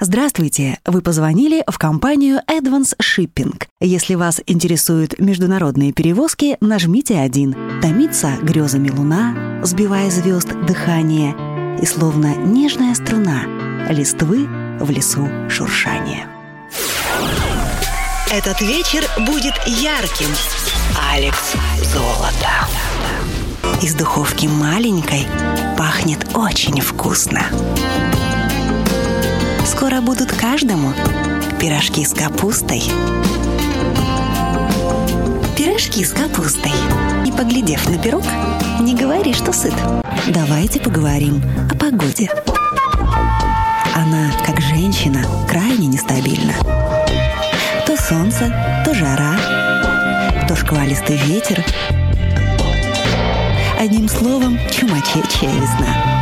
Здравствуйте! Вы позвонили в компанию Advance Shipping. Если вас интересуют международные перевозки, нажмите 1. Томится грезами луна, сбивая звезд дыхание, и словно нежная струна листвы в лесу шуршание. Этот вечер будет ярким. Алекс Золото. Из духовки маленькой пахнет очень вкусно. Скоро будут каждому пирожки с капустой. Пирожки с капустой. И, поглядев на пирог, не говори, что сыт. Давайте поговорим о погоде. Она, как женщина, крайне нестабильна. То солнце, то жара, то шквалистый ветер. Одним словом, чумачечья весна.